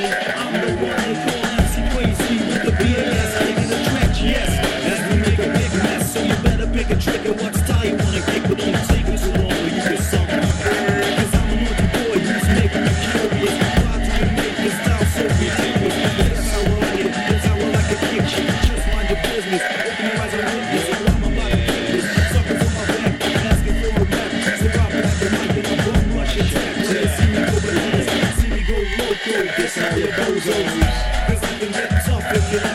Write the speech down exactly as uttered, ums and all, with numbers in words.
I'm the one they call M C Crazy with the B A S, taking the trench, yes. As we make a big mess, so you better pick a trick and what style you wanna kick, but don't take it too long or you get something. Cause I'm a naughty boy who's making you curious. Why do you make this style so ridiculous? That's how I like it, that's how I like to kick shit. Just mind your business, open your eyes and witness. So I'm about to kick this, suckers on my back, asking for a rap. So I back the mic and I'm bum rush attack. Till they see me go bananas, see me go loco. This how it goes, cause I can get tough if you like.